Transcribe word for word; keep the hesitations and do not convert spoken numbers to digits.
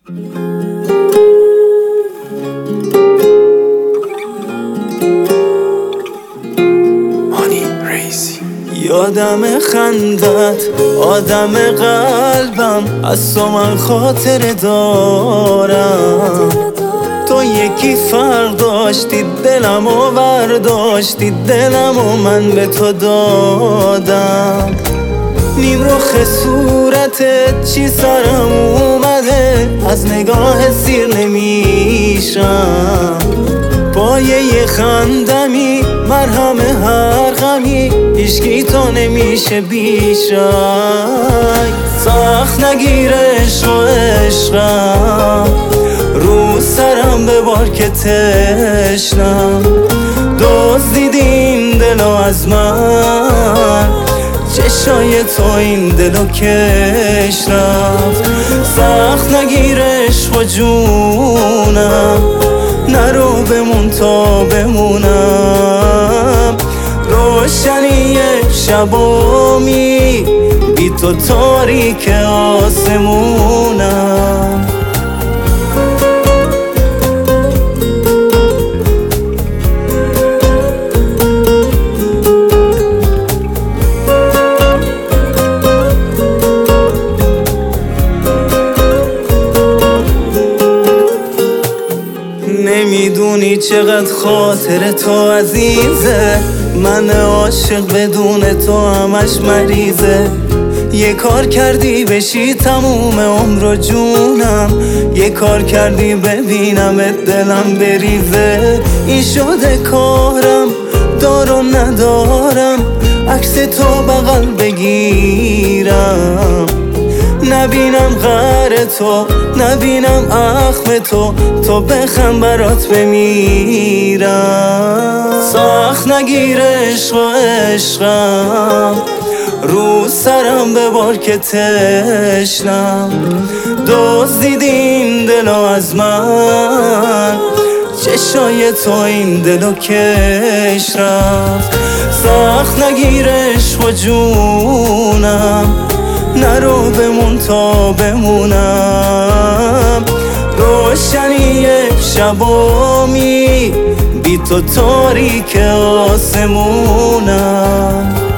یادم خندت آدم قلبم، از تو من خاطره دارم. تو یکی فرق داشتی دلم و برداشتی، دلم و من به تو دادم. نیم رخ صورتت چی سرم اومده، از نگاه سیر نمیشم. پایه خندمی مرهم هر غمی، هیچکی تو نمیشه بیشک. سخت نگیر عشق و عشقم، رو سرم ببار که تشنم. دزدیدی این دلو از من، چشای تو این دلو کش رفت. سخت نگیر عشق و جونم، نرو بمون تا بمونم. روشنی شبامی بی تو تاریک آسمونم. نمیدونی چقدر خاطر تو عزیزه، من عاشق بدون تو همش مریضه. یه کار کردی بشی تموم عمر و جونم، یه کار کردی ببینم دلم بریزه. این شده کارم دار و ندارم، عکس تو بغل بگیرم. نبینم غر تو، نبینم اخم تو، تو بخم برات بمیرم. سخت نگیر عشق و عشقم، رو سرم ببار که تشنم. دزدیدی این دلو از من، چشای تو این دلو کش رفت. سخت نگیر عشق و جونم، نرو بمون تا بمونم. روشنی شبامی بی تو تاریک آسمونم.